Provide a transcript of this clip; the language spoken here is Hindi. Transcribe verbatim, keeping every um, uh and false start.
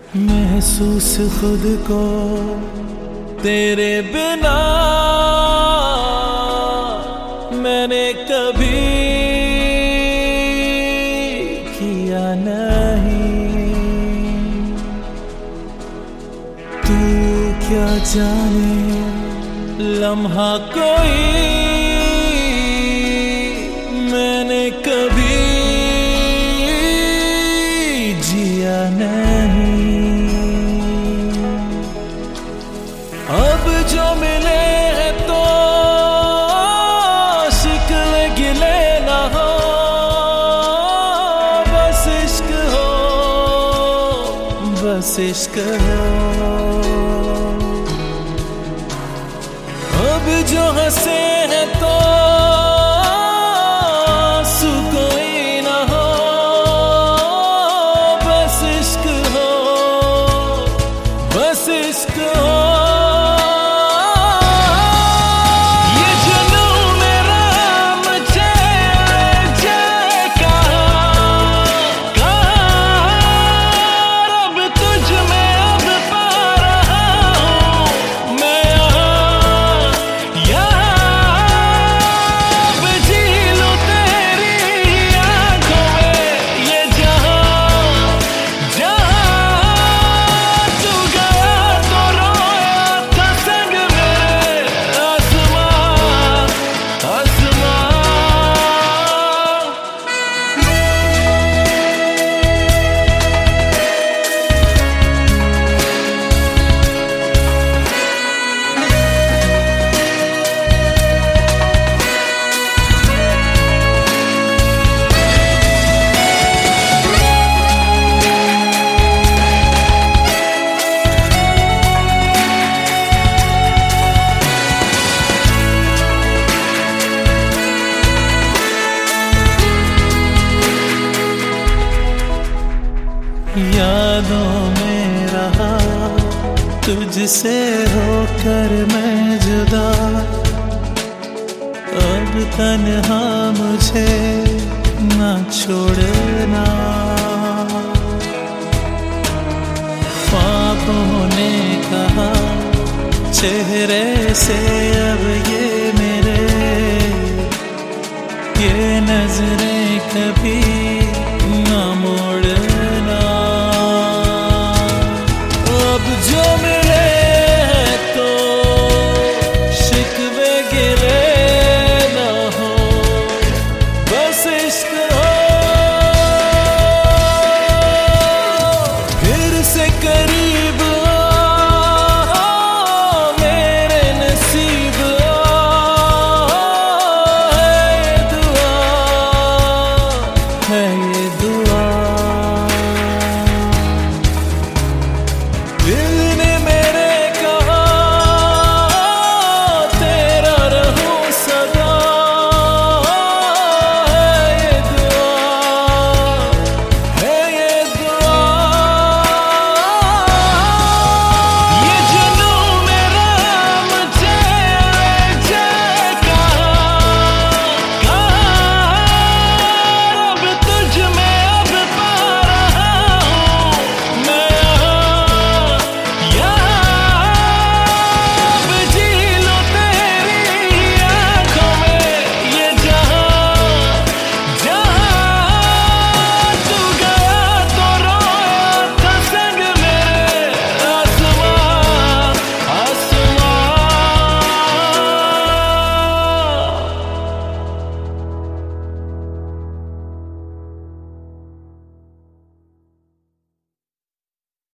महसूस खुद को तेरे बिना मैंने कभी किया नहीं। तू क्या जाने लम्हा कोई मैंने कभी जिया नहीं। अब जो मिले हैं तो शिकवे गिले ना हो, बस इश्क हो बस इश्क हो। अब जो हंसे हैं तो कोई ना हो, बस इश्क हो बस इश्क हो। ये जुनून मेरा मुझे जाए कहाँ कहाँ, अब तुझ में अब पा रहा हूँ मैं यहाँ यहाँ। अब जी लूं तेरी आँखों में ये जहाँ जहाँ तू गया तो रोया था संग मेरे आसमां आसमां। यादों में रहा तुझसे होकर मैं जुदा, अब तन्हा मुझे ना छोड़ना। ख्वाबों ने कहा चेहरे से अब ये मेरे ये नजरें कभी ना मोड़